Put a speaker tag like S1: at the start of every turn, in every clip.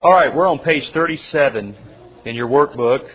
S1: All right, we're on page 37 in your workbook,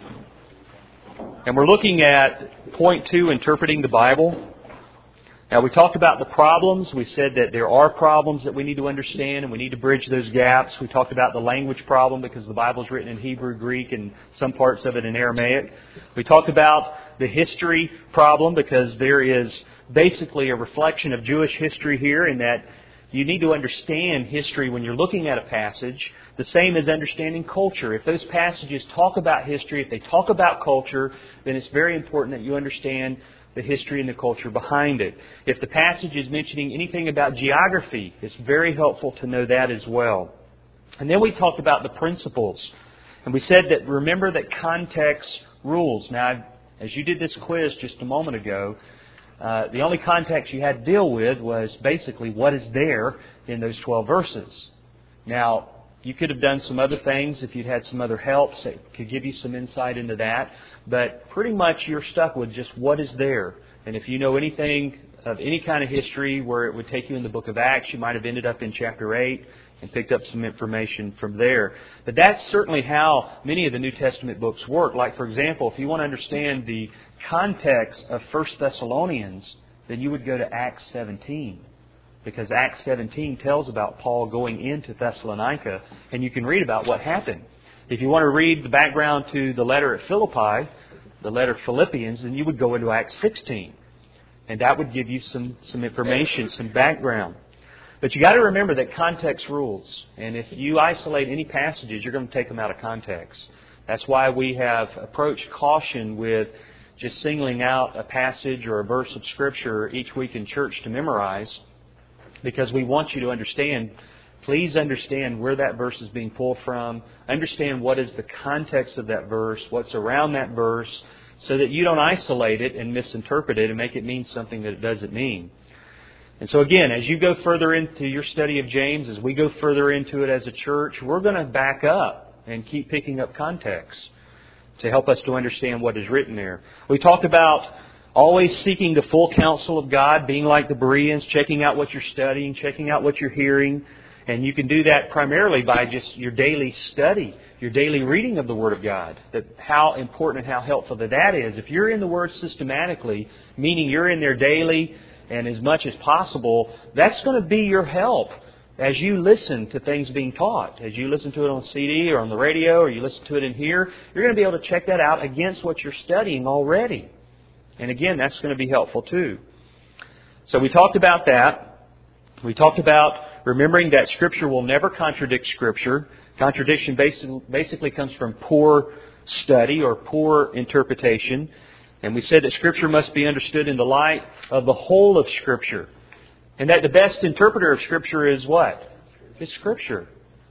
S1: and we're looking at point 2, interpreting the Bible. Now, we talked about the problems. We said that there are problems that we need to understand, and we need to bridge those gaps. We talked about the language problem because the Bible is written in Hebrew, Greek, and some parts of it in Aramaic. We talked about the history problem because there is basically a reflection of Jewish history here in that you need to understand history when you're looking at a passage. The same as understanding culture. If those passages talk about history, if they talk about culture, then it's very important that you understand the history and the culture behind it. If the passage is mentioning anything about geography, it's very helpful to know that as well. And then we talked about the principles. And we said that remember that context rules. Now, as you did this quiz just a moment ago, the only context you had to deal with was basically what is there in those 12 verses. Now, you could have done some other things if you'd had some other help that could give you some insight into that. But pretty much you're stuck with just what is there. And if you know anything of any kind of history where it would take you in the book of Acts, you might have ended up in chapter 8 and picked up some information from there. But that's certainly how many of the New Testament books work. Like, for example, if you want to understand the context of 1 Thessalonians, then you would go to Acts 17. Because Acts 17 tells about Paul going into Thessalonica, and you can read about what happened. If you want to read the background to the letter at Philippi, the letter of Philippians, then you would go into Acts 16. And that would give you some information, some background. But you got to remember that context rules. And if you isolate any passages, you're going to take them out of context. That's why we have approached caution with just singling out a passage or a verse of Scripture each week in church to memorize. Because we want you to understand, please understand where that verse is being pulled from. Understand what is the context of that verse, what's around that verse, so that you don't isolate it and misinterpret it and make it mean something that it doesn't mean. And so again, as you go further into your study of James, as we go further into it as a church, we're going to back up and keep picking up context to help us to understand what is written there. We talked about always seeking the full counsel of God, being like the Bereans, checking out what you're studying, checking out what you're hearing. And you can do that primarily by just your daily study, your daily reading of the Word of God. That how important and how helpful that is. If you're in the Word systematically, meaning you're in there daily and as much as possible, that's going to be your help as you listen to things being taught. As you listen to it on CD or on the radio or you listen to it in here, you're going to be able to check that out against what you're studying already. And again, that's going to be helpful too. So we talked about that. We talked about remembering that Scripture will never contradict Scripture. Contradiction basically comes from poor study or poor interpretation. And we said that Scripture must be understood in the light of the whole of Scripture. And that the best interpreter of Scripture is what? It's Scripture.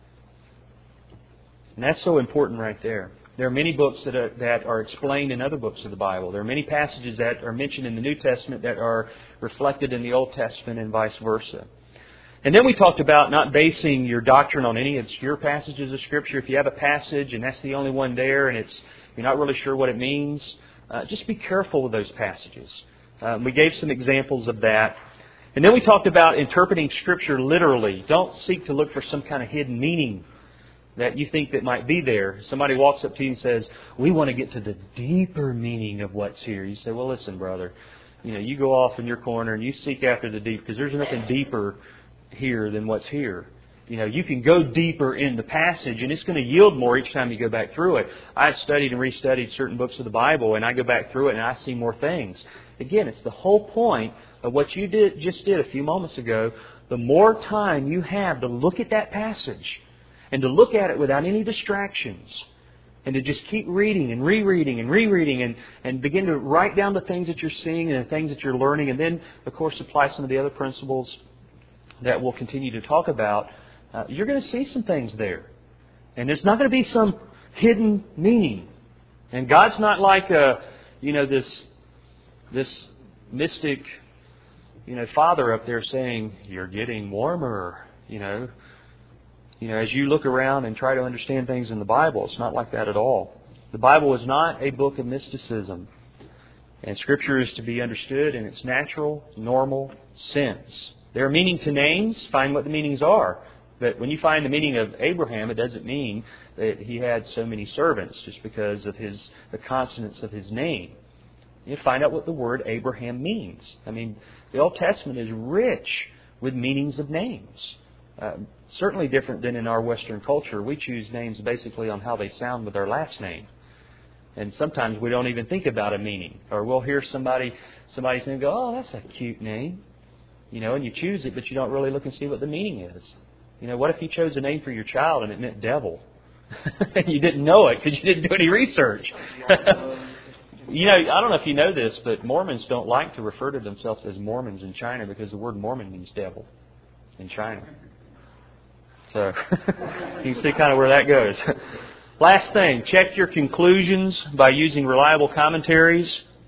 S1: And that's so important right there. There are many books that are explained in other books of the Bible. There are many passages that are mentioned in the New Testament that are reflected in the Old Testament and vice versa. And then we talked about not basing your doctrine on any obscure passages of Scripture. If you have a passage and that's the only one there and you're not really sure what it means, just be careful with those passages. We gave some examples of that. And then we talked about interpreting Scripture literally. Don't seek to look for some kind of hidden meaning that you think that might be there. Somebody walks up to you and says, we want to get to the deeper meaning of what's here. You say, well, listen, brother, you go off in your corner and you seek after the deep because there's nothing deeper here than what's here. You can go deeper in the passage and it's going to yield more each time you go back through it. I've studied and restudied certain books of the Bible and I go back through it and I see more things. Again, it's the whole point of what you just did a few moments ago. The more time you have to look at that passage and to look at it without any distractions. And to just keep reading and rereading and rereading and begin to write down the things that you're seeing and the things that you're learning. And then, of course, apply some of the other principles that we'll continue to talk about. You're going to see some things there. And there's not going to be some hidden meaning. And God's not like this mystic father up there saying, you're getting warmer, as you look around and try to understand things in the Bible, it's not like that at all. The Bible is not a book of mysticism. And Scripture is to be understood in its natural, normal sense. There are meaning to names. Find what the meanings are. But when you find the meaning of Abraham, it doesn't mean that he had so many servants just because of the consonants of his name. You find out what the word Abraham means. I mean, the Old Testament is rich with meanings of names. Certainly different than in our Western culture. We choose names basically on how they sound with our last name. And sometimes we don't even think about a meaning. Or we'll hear somebody's name and go, oh, that's a cute name. And you choose it, but you don't really look and see what the meaning is. What if you chose a name for your child and it meant devil? And you didn't know it because you didn't do any research. I don't know if you know this, but Mormons don't like to refer to themselves as Mormons in China because the word Mormon means devil in China. So you can see kind of where that goes. Last thing, check your conclusions by using reliable commentaries.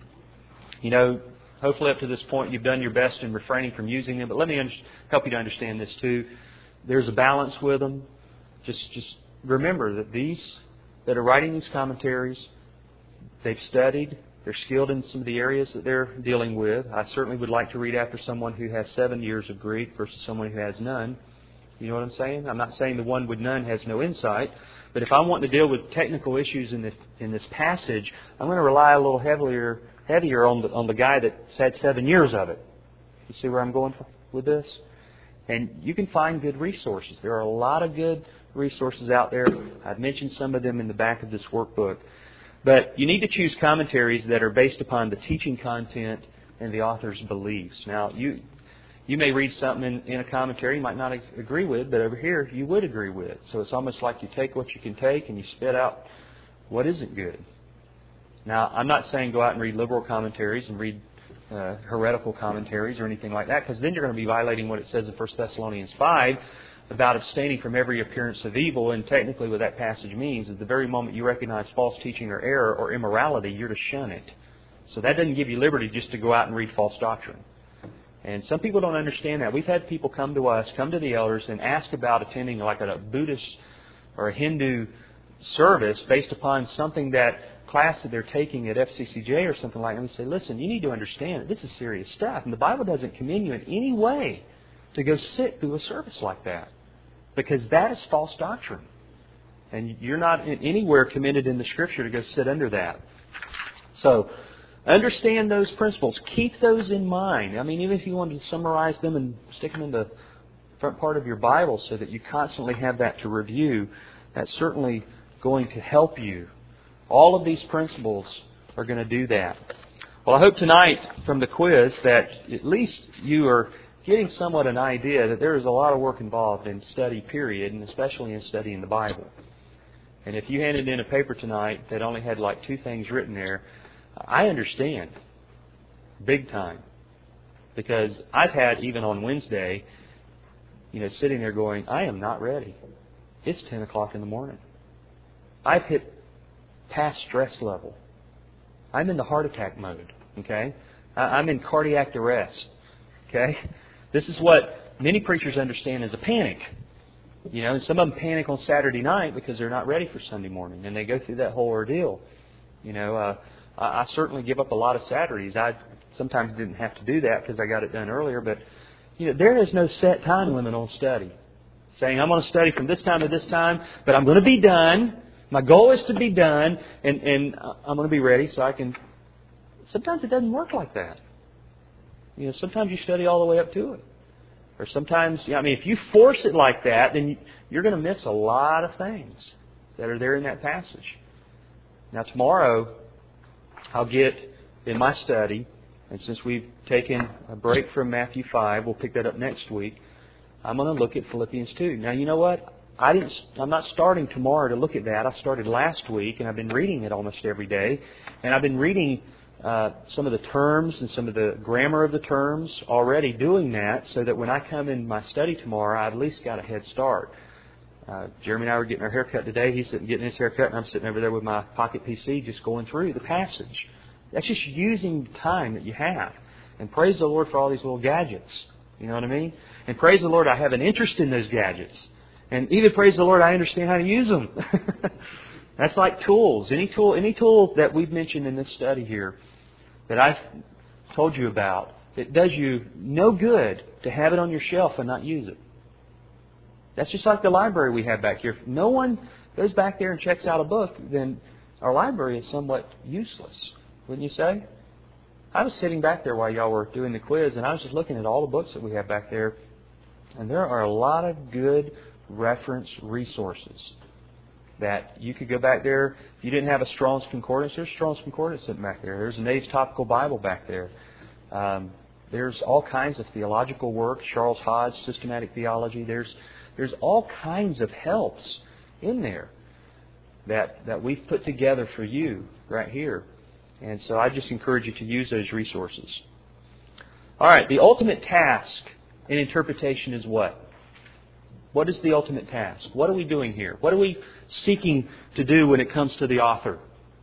S1: Hopefully up to this point you've done your best in refraining from using them, but let me help you to understand this too. There's a balance with them. Just remember that these that are writing these commentaries, they've studied, they're skilled in some of the areas that they're dealing with. I certainly would like to read after someone who has 7 years of Greek versus someone who has none. You know what I'm saying? I'm not saying the one with none has no insight, but if I'm wanting to deal with technical issues in this passage, I'm going to rely a little heavier on the guy that's had 7 years of it. You see where I'm going with this? And you can find good resources. There are a lot of good resources out there. I've mentioned some of them in the back of this workbook. But you need to choose commentaries that are based upon the teaching content and the author's beliefs. Now, you may read something in a commentary you might not agree with, but over here you would agree with. So it's almost like you take what you can take and you spit out what isn't good. Now, I'm not saying go out and read liberal commentaries and read heretical commentaries or anything like that, because then you're going to be violating what it says in 1 Thessalonians 5 about abstaining from every appearance of evil. And technically what that passage means is the very moment you recognize false teaching or error or immorality, you're to shun it. So that doesn't give you liberty just to go out and read false doctrine. And some people don't understand that. We've had people come to us, come to the elders, and ask about attending like a Buddhist or a Hindu service based upon something class that they're taking at FCCJ or something like that. And we say, listen, you need to understand that this is serious stuff. And the Bible doesn't commend you in any way to go sit through a service like that, because that is false doctrine. And you're not anywhere commended in the Scripture to go sit under that. So, understand those principles. Keep those in mind. I mean, even if you wanted to summarize them and stick them in the front part of your Bible so that you constantly have that to review, that's certainly going to help you. All of these principles are going to do that. Well, I hope tonight from the quiz that at least you are getting somewhat an idea that there is a lot of work involved in study, period, and especially in studying the Bible. And if you handed in a paper tonight that only had like 2 things written there, I understand. Big time. Because I've had, even on Wednesday, sitting there going, I am not ready. It's 10 o'clock in the morning. I've hit past stress level. I'm in the heart attack mode. Okay? I'm in cardiac arrest. Okay? This is what many preachers understand as a panic. And some of them panic on Saturday night because they're not ready for Sunday morning. And they go through that whole ordeal. I certainly give up a lot of Saturdays. I sometimes didn't have to do that because I got it done earlier. But there is no set time limit on study. Saying I'm going to study from this time to this time, but I'm going to be done. My goal is to be done, and I'm going to be ready so I can. Sometimes it doesn't work like that. Sometimes you study all the way up to it. Or sometimes, if you force it like that, then you're going to miss a lot of things that are there in that passage. Now, tomorrow, I'll get in my study, and since we've taken a break from Matthew 5, we'll pick that up next week, I'm going to look at Philippians 2. Now, you know what? I'm not starting tomorrow to look at that. I started last week, and I've been reading it almost every day. And I've been reading some of the terms and some of the grammar of the terms already, doing that so that when I come in my study tomorrow, I've at least got a head start. Jeremy and I were getting our haircut today. He's sitting getting his haircut, and I'm sitting over there with my pocket PC just going through the passage. That's just using the time that you have. And praise the Lord for all these little gadgets. You know what I mean? And praise the Lord I have an interest in those gadgets. And even praise the Lord I understand how to use them. That's like tools. Any tool that we've mentioned in this study here that I've told you about, it does you no good to have it on your shelf and not use it. That's just like the library we have back here. If no one goes back there and checks out a book, then our library is somewhat useless, wouldn't you say? I was sitting back there while y'all were doing the quiz, and I was just looking at all the books that we have back there, and there are a lot of good reference resources that you could go back there. If you didn't have a Strong's Concordance, there's Strong's Concordance sitting back there. There's a Nave's Topical Bible back there. There's all kinds of theological work, Charles Hodge, Systematic Theology. There's all kinds of helps in there that we've put together for you right here. And so I just encourage you to use those resources. All right, the ultimate task in interpretation is what? What is the ultimate task? What are we doing here? What are we seeking to do when it comes to the author?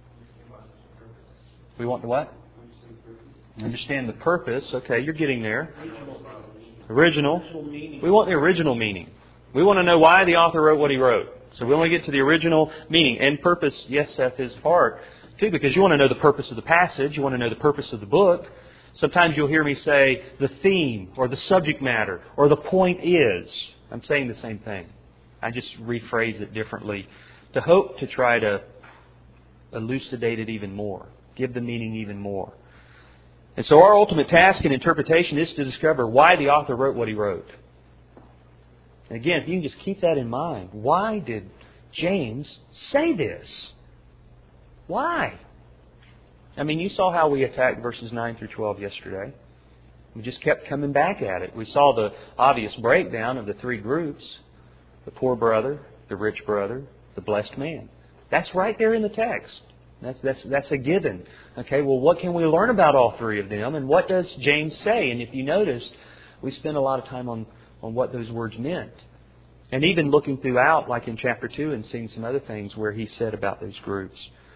S1: We want the what? Understand the purpose. Okay, you're getting there. Original. We want the original meaning. We want to know why the author wrote what he wrote. So we want to get to the original meaning. And purpose, yes, Seth, is part, too, because you want to know the purpose of the passage. You want to know the purpose of the book. Sometimes you'll hear me say the theme or the subject matter or the point is. I'm saying the same thing. I just rephrase it differently to hope to try to elucidate it even more, give the meaning even more. And so our ultimate task in interpretation is to discover why the author wrote what he wrote. And again, if you can just keep that in mind, why did James say this? Why? I mean, you saw how we attacked verses 9 through 12 yesterday. We just kept coming back at it. We saw the obvious breakdown of the three groups. The poor brother, the rich brother, the blessed man. That's right there in the text. That's a given. Okay, well, what can we learn about all three of them? And what does James say? And if you noticed, we spent a lot of time on what those words meant. And even looking throughout, like in chapter 2, and seeing some other things where he said about those groups.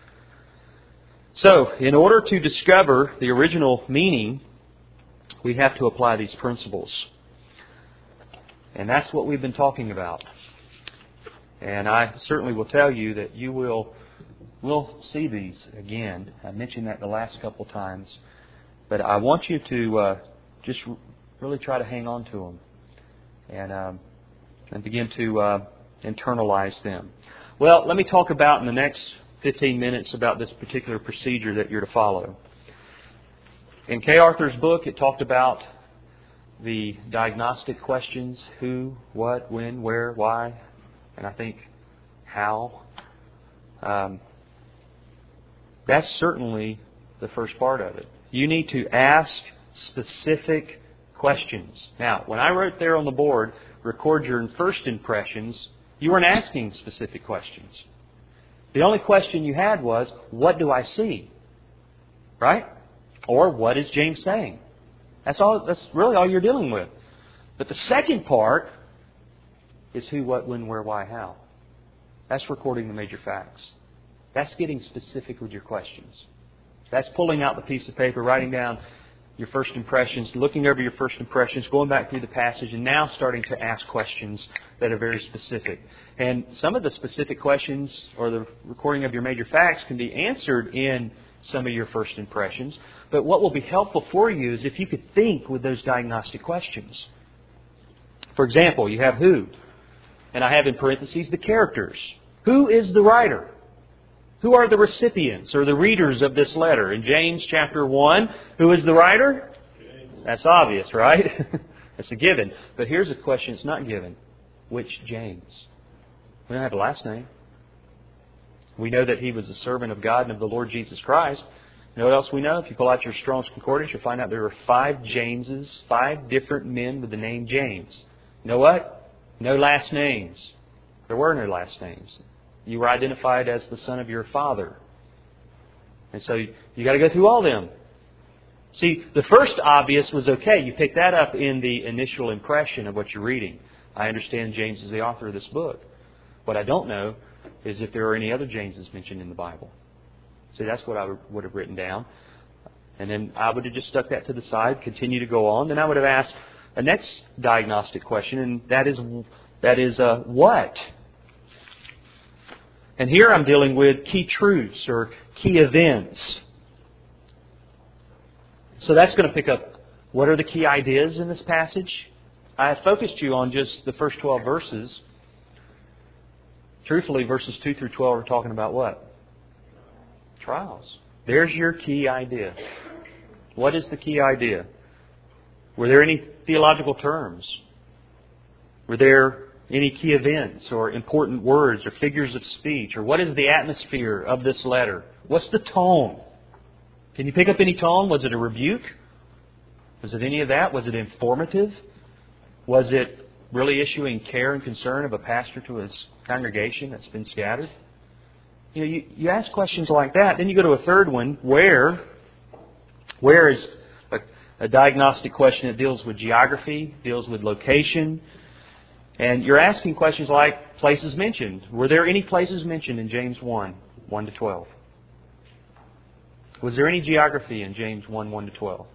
S1: So, in order to discover the original meaning, we have to apply these principles. And that's what we've been talking about. And I certainly will tell you that you will see these again. I mentioned that the last couple times. But I want you to just really try to hang on to them and begin to internalize them. Well, let me talk about in the next 15 minutes about this particular procedure that you're to follow. In Kay Arthur's book, it talked about the diagnostic questions: who, what, when, where, why, and I think how. That's certainly the first part of it. You need to ask specific questions. Now, when I wrote there on the board, record your first impressions, you weren't asking specific questions. The only question you had was, what do I see? Right? Or what is James saying? That's really all you're dealing with. But the second part is who, what, when, where, why, how. That's recording the major facts. That's getting specific with your questions. That's pulling out the piece of paper, writing down your first impressions, looking over your first impressions, going back through the passage, and now starting to ask questions that are very specific. And some of the specific questions or the recording of your major facts can be answered in some of your first impressions. But what will be helpful for you is if you could think with those diagnostic questions. For example, you have who, and I have in parentheses the characters. Who is the writer? Who are the recipients or the readers of this letter? In James chapter 1, who is the writer? James. That's obvious, right? That's a given. But here's a question that's not given. Which James? We don't have a last name. We know that he was a servant of God and of the Lord Jesus Christ. You know what else we know? If you pull out your Strong's Concordance, you'll find out there were 5 Jameses, 5 different men with the name James. You know what? No last names. There were no last names. You were identified as the son of your father. And so you got to go through all them. See, the first obvious was okay. You pick that up in the initial impression of what you're reading. I understand James is the author of this book. What I don't know is if there are any other Jameses mentioned in the Bible. See, that's what I would have written down. And then I would have just stuck that to the side, continue to go on. Then I would have asked a next diagnostic question, and that is what? And here I'm dealing with key truths or key events. So that's going to pick up what are the key ideas in this passage? I have focused you on just the first 12 verses. Truthfully, verses 2 through 12 are talking about what? Trials. There's your key idea. What is the key idea? Were there any theological terms? Were there any key events or important words or figures of speech? Or what is the atmosphere of this letter? What's the tone? Can you pick up any tone? Was it a rebuke? Was it any of that? Was it informative? Was it really issuing care and concern of a pastor to his congregation that's been scattered? You ask questions like that. Then you go to a third one. Where is a diagnostic question that deals with geography, deals with location. And you're asking questions like places mentioned. Were there any places mentioned in James 1, 1 to 12? Was there any geography in James 1, 1 to 12?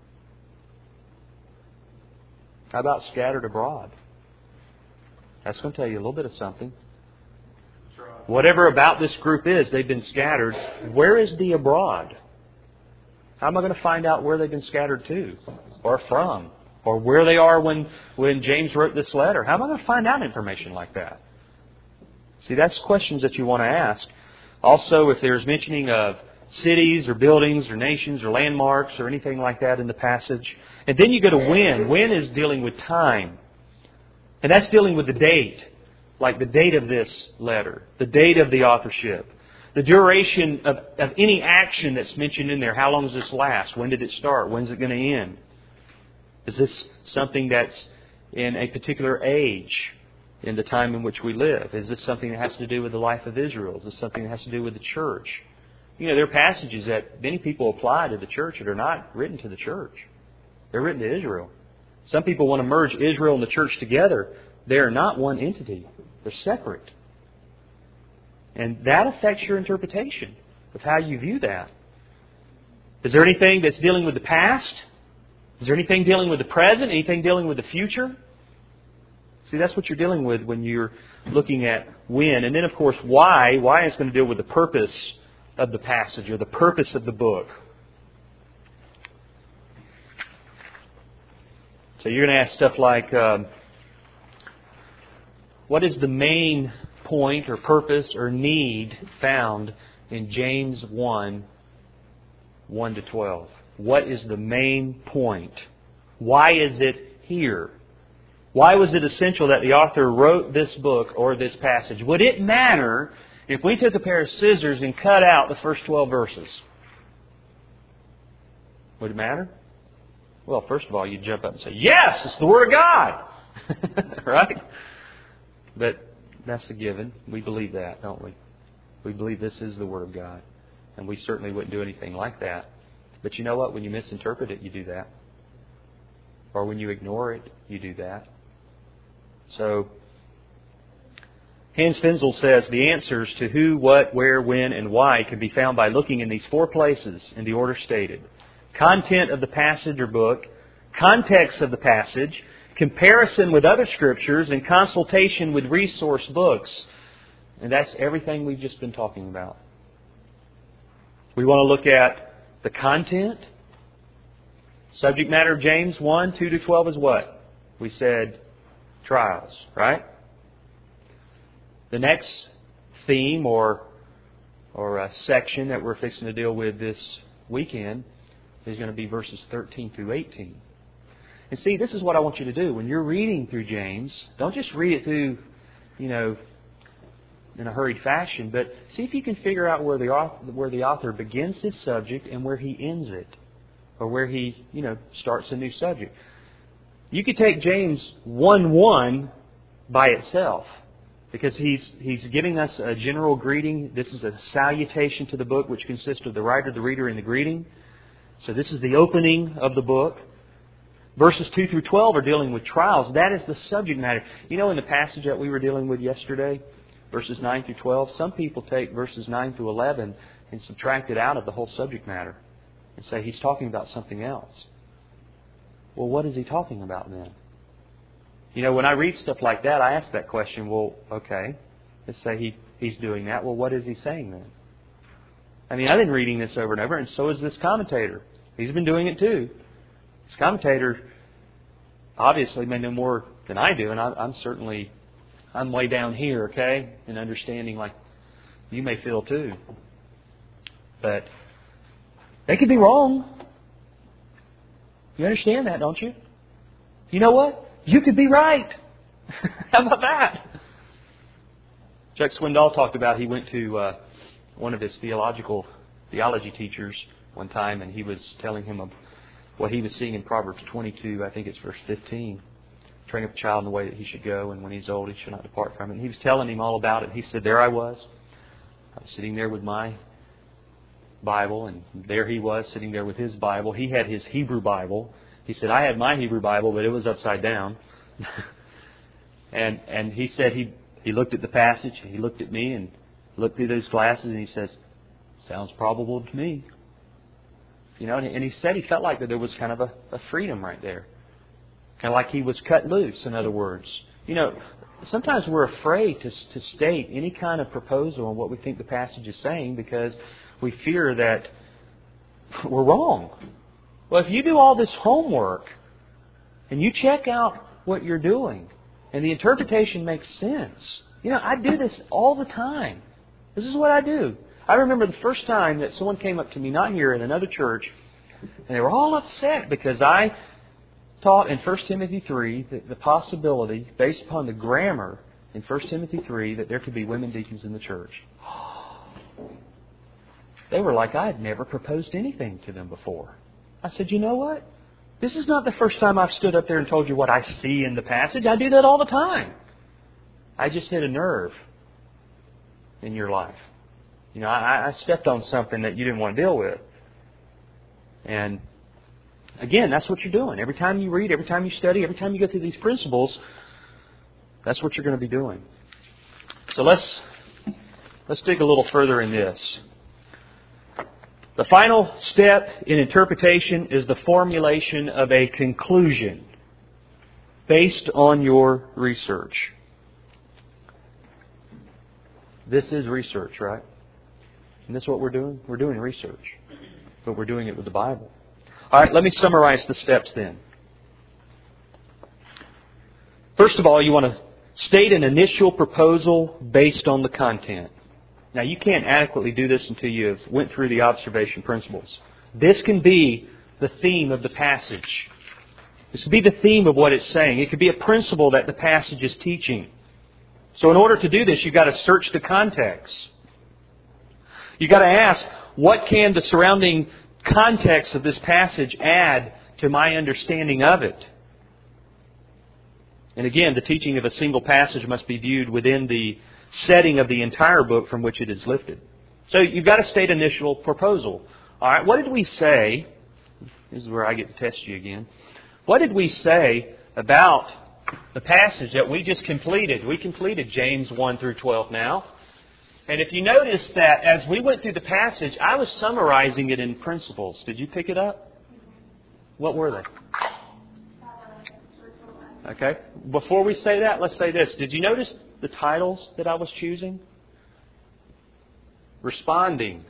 S1: How about scattered abroad? That's going to tell you a little bit of something. Whatever about this group is, they've been scattered. Where is the abroad? How am I going to find out where they've been scattered to or from? Or where they are when James wrote this letter? How am I going to find out information like that? See, that's questions that you want to ask. Also, if there's mentioning of cities or buildings or nations or landmarks or anything like that in the passage. And then you go to when. When is dealing with time. And that's dealing with the date. Like the date of this letter. The date of the authorship. The duration of any action that's mentioned in there. How long does this last? When did it start? When's it going to end? Is this something that's in a particular age in the time in which we live? Is this something that has to do with the life of Israel? Is this something that has to do with the church? There are passages that many people apply to the church that are not written to the church. They're written to Israel. Some people want to merge Israel and the church together. They are not one entity. They're separate. And that affects your interpretation of how you view that. Is there anything that's dealing with the past? Is there anything dealing with the present? Anything dealing with the future? See, that's what you're dealing with when you're looking at when. And then, of course, why. Why is going to deal with the purpose of the passage or the purpose of the book. So you're going to ask stuff like, what is the main point or purpose or need found in James 1, 1 to 12? What is the main point? Why is it here? Why was it essential that the author wrote this book or this passage? Would it matter if we took a pair of scissors and cut out the first 12 verses? Would it matter? Well, first of all, you'd jump up and say, yes, it's the Word of God. Right? But that's a given. We believe that, don't we? We believe this is the Word of God. And we certainly wouldn't do anything like that. But you know what? When you misinterpret it, you do that. Or when you ignore it, you do that. So, Hans Fenzel says the answers to who, what, where, when, and why can be found by looking in these 4 places in the order stated. Content of the passage or book, context of the passage, comparison with other scriptures, and consultation with resource books. And that's everything we've just been talking about. We want to look at the content. Subject matter of James 1, 2 to 12 is what? We said trials, right? The next theme or a section that we're fixing to deal with this weekend is going to be verses 13 through 18. And see, this is what I want you to do. When you're reading through James, don't just read it through, in a hurried fashion, but see if you can figure out where the author begins his subject and where he ends it. Or where he, starts a new subject. You could take James 1:1 by itself. Because he's giving us a general greeting. This is a salutation to the book, which consists of the writer, the reader, and the greeting. So this is the opening of the book. Verses 2 through 12 are dealing with trials. That is the subject matter. In the passage that we were dealing with yesterday, verses 9 through 12, some people take verses 9 through 11 and subtract it out of the whole subject matter and say he's talking about something else. Well, what is he talking about then? When I read stuff like that, I ask that question, well, okay, let's say he's doing that. Well, what is he saying then? I've been reading this over and over, and so is this commentator. He's been doing it too. This commentator obviously may know more than I do, and I'm way down here, okay, in understanding like you may feel too. But they could be wrong. You understand that, don't you? You know what? You could be right. How about that? Chuck Swindoll talked about he went to one of his theology teachers one time, and he was telling him of what he was seeing in Proverbs 22, I think it's verse 15. Train up a child in the way that he should go, and when he's old, he should not depart from it. And he was telling him all about it. He said, there I was sitting there with my Bible, and there he was sitting there with his Bible. He had his Hebrew Bible. He said, I had my Hebrew Bible, but it was upside down. and he said he looked at the passage, and he looked at me, and looked through those glasses, and he says, sounds probable to me. You know, and he said he felt like that there was kind of a freedom right there. Kind of like he was cut loose, in other words. You know, sometimes we're afraid to state any kind of proposal on what we think the passage is saying because we fear that we're wrong. Well, if you do all this homework and you check out what you're doing and the interpretation makes sense. You know, I do this all the time. This is what I do. I remember the first time that someone came up to me, not here, in another church, and they were all upset because I taught in 1 Timothy 3 the possibility, based upon the grammar in 1 Timothy 3, that there could be women deacons in the church. They were like I had never proposed anything to them before. I said, you know what? This is not the first time I've stood up there and told you what I see in the passage. I do that all the time. I just hit a nerve in your life. You know, I stepped on something that you didn't want to deal with. And again, that's what you're doing. Every time you read, every time you study, every time you go through these principles, that's what you're going to be doing. So let's dig a little further in this. The final step in interpretation is the formulation of a conclusion based on your research. This is research, right? And this is what we're doing? We're doing research. But we're doing it with the Bible. All right, let me summarize the steps then. First of all, you want to state an initial proposal based on the content. Now, you can't adequately do this until you've went through the observation principles. This can be the theme of the passage. This could be the theme of what it's saying. It could be a principle that the passage is teaching. So in order to do this, you've got to search the context. You've got to ask, what can the surrounding context of this passage add to my understanding of it? And again, the teaching of a single passage must be viewed within the setting of the entire book from which it is lifted. So you've got to state an initial proposal. All right, what did we say? This is where I get to test you again. What did we say about the passage that we just completed? We completed James 1 through 12 now. And if you notice that as we went through the passage, I was summarizing it in principles. Did you pick it up? What were they? Okay. Before we say that, let's say this. Did you notice the titles that I was choosing? Responding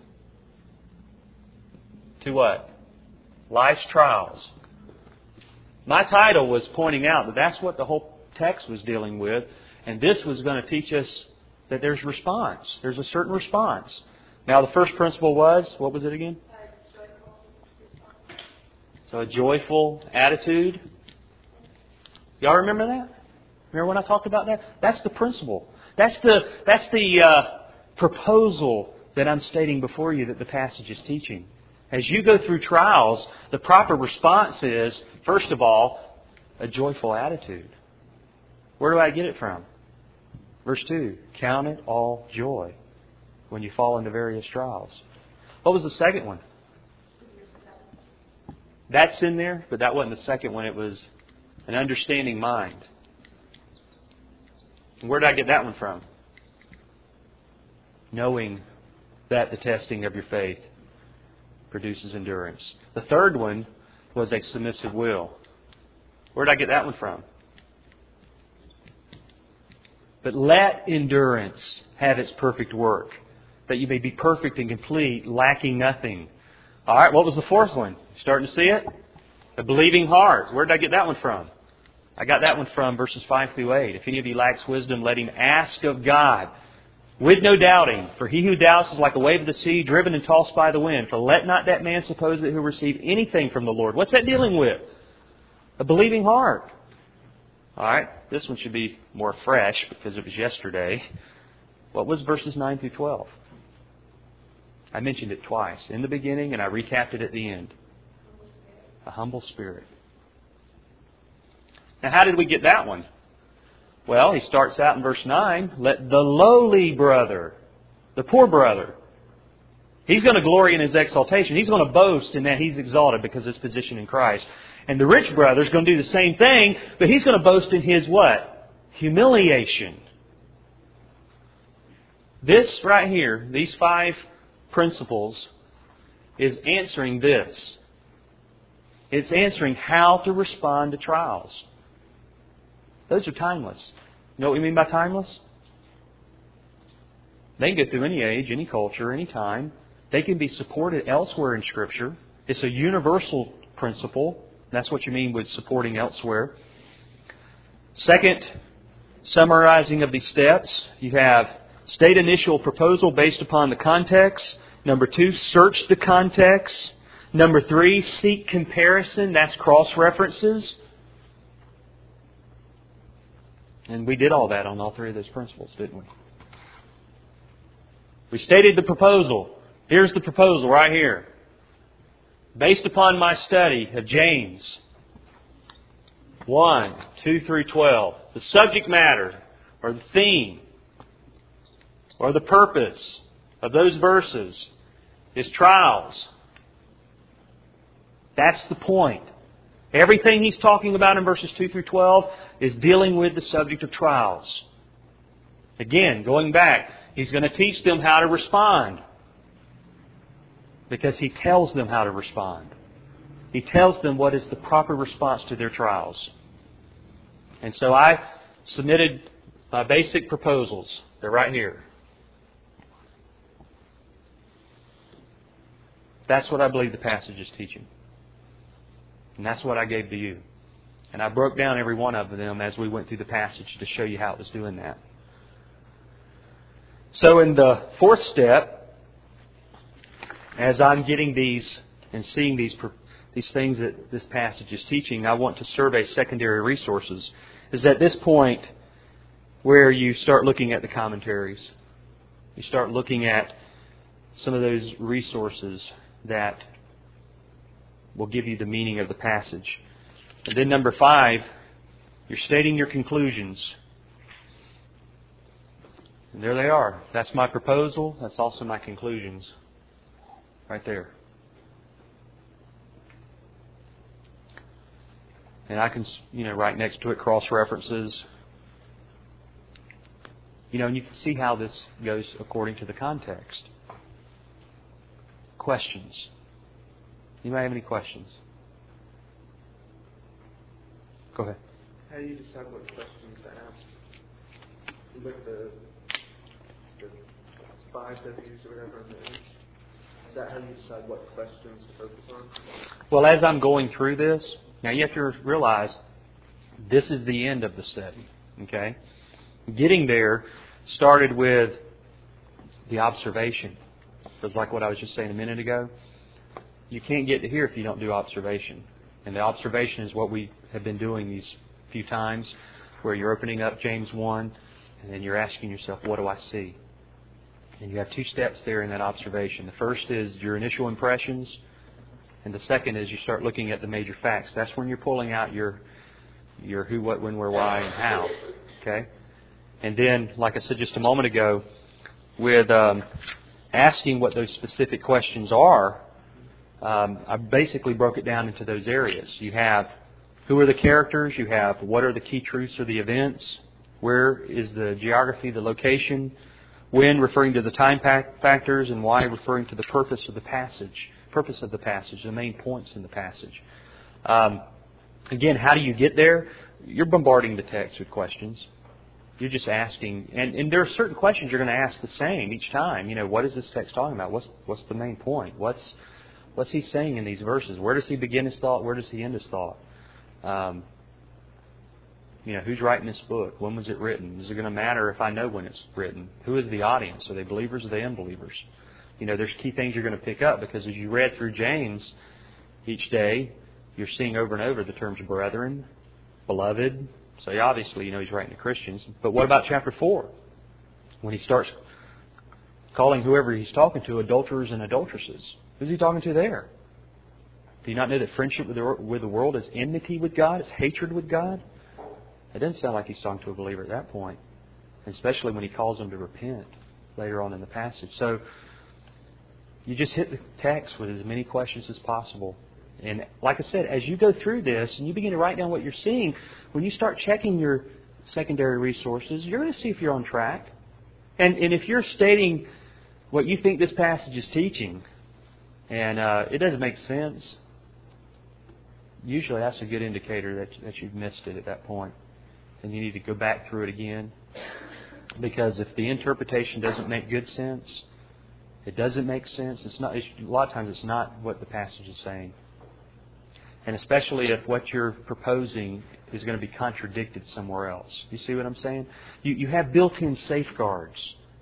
S1: to what? Life's trials. My title was pointing out that that's what the whole text was dealing with. And this was going to teach us that there's response. There's a certain response. Now, the first principle was, what was it again? So a joyful attitude. Y'all remember that? Remember when I talked about that? That's the principle. That's the proposal that I'm stating before you that the passage is teaching. As you go through trials, the proper response is, first of all, a joyful attitude. Where do I get it from? Verse 2, count it all joy when you fall into various trials. What was the second one? That's in there, but that wasn't the second one. It was an understanding mind. And where did I get that one from? Knowing that the testing of your faith produces endurance. The third one was a submissive will. Where did I get that one from? But let endurance have its perfect work, that you may be perfect and complete, lacking nothing. All right, what was the fourth one? Starting to see it? A believing heart. Where did I get that one from? I got that one from verses 5 through 8. If any of you lacks wisdom, let him ask of God, with no doubting. For he who doubts is like a wave of the sea, driven and tossed by the wind. For let not that man suppose that he'll receive anything from the Lord. What's that dealing with? A believing heart. All right, this one should be more fresh because it was yesterday. What was verses 9 through 12? I mentioned it twice. In the beginning, and I recapped it at the end. A humble spirit. Now, how did we get that one? Well, he starts out in verse 9, let the lowly brother, the poor brother, he's going to glory in his exaltation. He's going to boast in that he's exalted because of his position in Christ. And the rich brother is going to do the same thing, but he's going to boast in his what? Humiliation. This right here, these 5 principles, is answering this. It's answering how to respond to trials. Those are timeless. You know what we mean by timeless? They can go through any age, any culture, any time. They can be supported elsewhere in Scripture. It's a universal principle. That's what you mean with supporting elsewhere. Second, summarizing of these steps. You have state initial proposal based upon the context. Number 2, search the context. Number 3, seek comparison. That's cross-references. And we did all that on all 3 of those principles, didn't we? We stated the proposal. Here's the proposal right here. Based upon my study of James 1, 2 through 12, the subject matter or the theme or the purpose of those verses is trials. That's the point. Everything he's talking about in verses 2 through 12 is dealing with the subject of trials. Again, going back, he's going to teach them how to respond. Because he tells them how to respond. He tells them what is the proper response to their trials. And so I submitted my basic proposals. They're right here. That's what I believe the passage is teaching. And that's what I gave to you. And I broke down every one of them as we went through the passage to show you how it was doing that. So in the 4th step, as I'm getting these and seeing these things that this passage is teaching, I want to survey secondary resources. Is at this point where you start looking at the commentaries. You start looking at some of those resources that will give you the meaning of the passage. And then number 5, you're stating your conclusions. And there they are. That's my proposal. That's also my conclusions. Right there. And I can, right next to it, cross-references. And you can see how this goes according to the context. Questions. You might have any questions? Go ahead.
S2: How do you decide what questions to ask? With the 5 W's or whatever in the end? Is that how you decide what questions to focus on?
S1: Well, as I'm going through this, now you have to realize this is the end of the study. Okay? Getting there started with the observation. It's like what I was just saying a minute ago. You can't get to here if you don't do observation. And the observation is what we have been doing these few times, where you're opening up James 1, and then you're asking yourself, what do I see? And you have 2 steps there in that observation. The first is your initial impressions, and the second is you start looking at the major facts. That's when you're pulling out your who, what, when, where, why, and how. Okay? And then, like I said just a moment ago, with asking what those specific questions are, I basically broke it down into those areas. You have who are the characters, you have what are the key truths of the events, where is the geography, the location, when referring to the time factors, and why referring to the purpose of the passage, the main points in the passage. Again, how do you get there? You're bombarding the text with questions. You're just asking, and there are certain questions you're going to ask the same each time. What is this text talking about? What's the main point? What's he saying in these verses? Where does he begin his thought? Where does he end his thought? Who's writing this book? When was it written? Is it going to matter if I know when it's written? Who is the audience? Are they believers or are they unbelievers? There's key things you're going to pick up because as you read through James each day, you're seeing over and over the terms brethren, beloved. So obviously, he's writing to Christians. But what about chapter 4? When he starts calling whoever he's talking to adulterers and adulteresses. Who's he talking to there? Do you not know that friendship with the world is enmity with God? It's hatred with God? It doesn't sound like he's talking to a believer at that point. Especially when he calls them to repent later on in the passage. So you just hit the text with as many questions as possible. And like I said, as you go through this and you begin to write down what you're seeing, when you start checking your secondary resources, you're going to see if you're on track. And if you're stating what you think this passage is teaching and it doesn't make sense, usually that's a good indicator that you've missed it at that point. And you need to go back through it again. Because if the interpretation doesn't make good sense, it doesn't make sense. A lot of times it's not what the passage is saying. And especially if what you're proposing is going to be contradicted somewhere else. You see what I'm saying? You have built-in safeguards.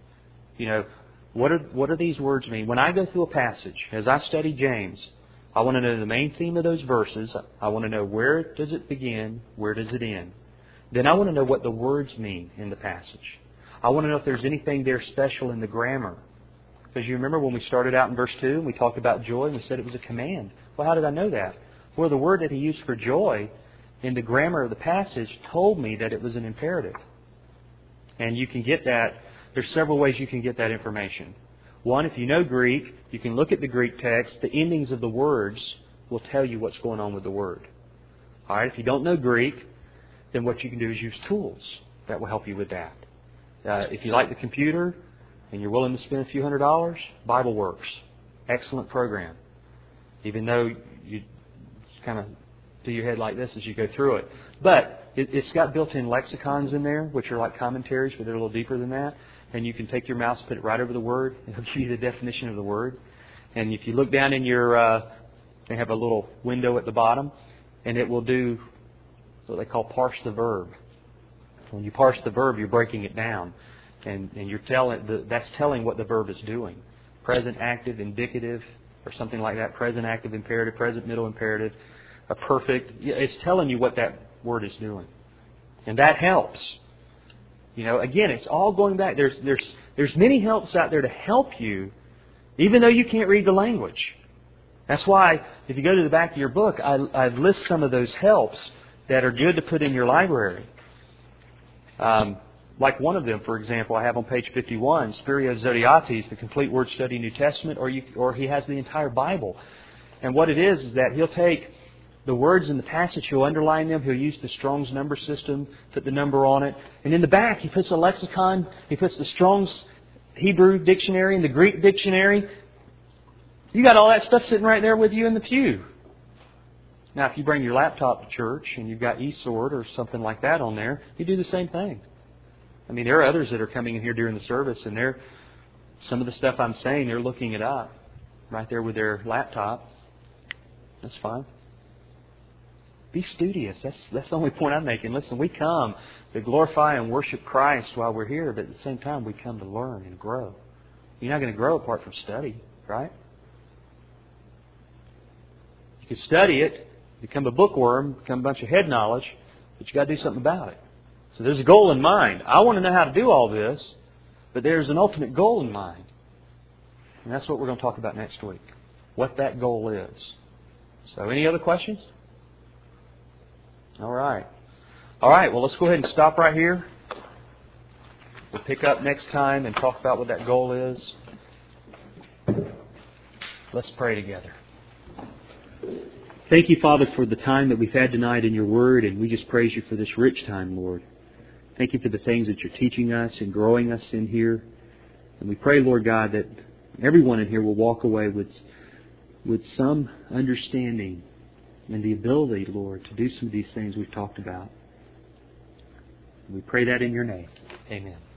S1: What do these words mean? When I go through a passage, as I study James, I want to know the main theme of those verses. I want to know where does it begin, where does it end. Then I want to know what the words mean in the passage. I want to know if there's anything there special in the grammar. Because you remember when we started out in verse 2 and we talked about joy and we said it was a command. Well, how did I know that? Well, the word that he used for joy in the grammar of the passage told me that it was an imperative. And you can get that. There's several ways you can get that information. One, if you know Greek, you can look at the Greek text. The endings of the words will tell you what's going on with the word. All right. If you don't know Greek, then what you can do is use tools that will help you with that. If you like the computer and you're willing to spend a few $100s, BibleWorks. Excellent program. Even though you kind of do your head like this as you go through it. But it's got built-in lexicons in there, which are like commentaries, but they're a little deeper than that. And you can take your mouse, put it right over the word, and it'll give you the definition of the word. And if you look down in your, they have a little window at the bottom, and it will do what they call parse the verb. When you parse the verb, you're breaking it down. And you're that's telling what the verb is doing. Present, active, indicative, or something like that. Present, active, imperative, present, middle, imperative, a perfect. It's telling you what that word is doing. And that helps. Again, it's all going back. There's many helps out there to help you, even though you can't read the language. That's why, if you go to the back of your book, I list some of those helps that are good to put in your library. Like one of them, for example, I have on page 51, Spurios Zodhiates, the Complete Word Study New Testament, or he has the entire Bible. And what it is that he'll take the words in the passage, he'll underline them, he'll use the Strong's number system, put the number on it. And in the back, he puts a lexicon, he puts the Strong's Hebrew dictionary and the Greek dictionary. You got all that stuff sitting right there with you in the pew. Now, if you bring your laptop to church and you've got eSword or something like that on there, you do the same thing. I mean, there are others that are coming in here during the service, and some of the stuff I'm saying, they're looking it up right there with their laptop. That's fine. Be studious. That's the only point I'm making. Listen, we come to glorify and worship Christ while we're here, but at the same time, we come to learn and grow. You're not going to grow apart from study, right? You can study it, become a bookworm, become a bunch of head knowledge, but you've got to do something about it. So there's a goal in mind. I want to know how to do all this, but there's an ultimate goal in mind. And that's what we're going to talk about next week. What that goal is. So any other questions? All right. Well, let's go ahead and stop right here. We'll pick up next time and talk about what that goal is. Let's pray together. Thank you, Father, for the time that we've had tonight in your Word, and we just praise you for this rich time, Lord. Thank you for the things that you're teaching us and growing us in here. And we pray, Lord God, that everyone in here will walk away with some understanding and the ability, Lord, to do some of these things we've talked about. We pray that in your name. Amen.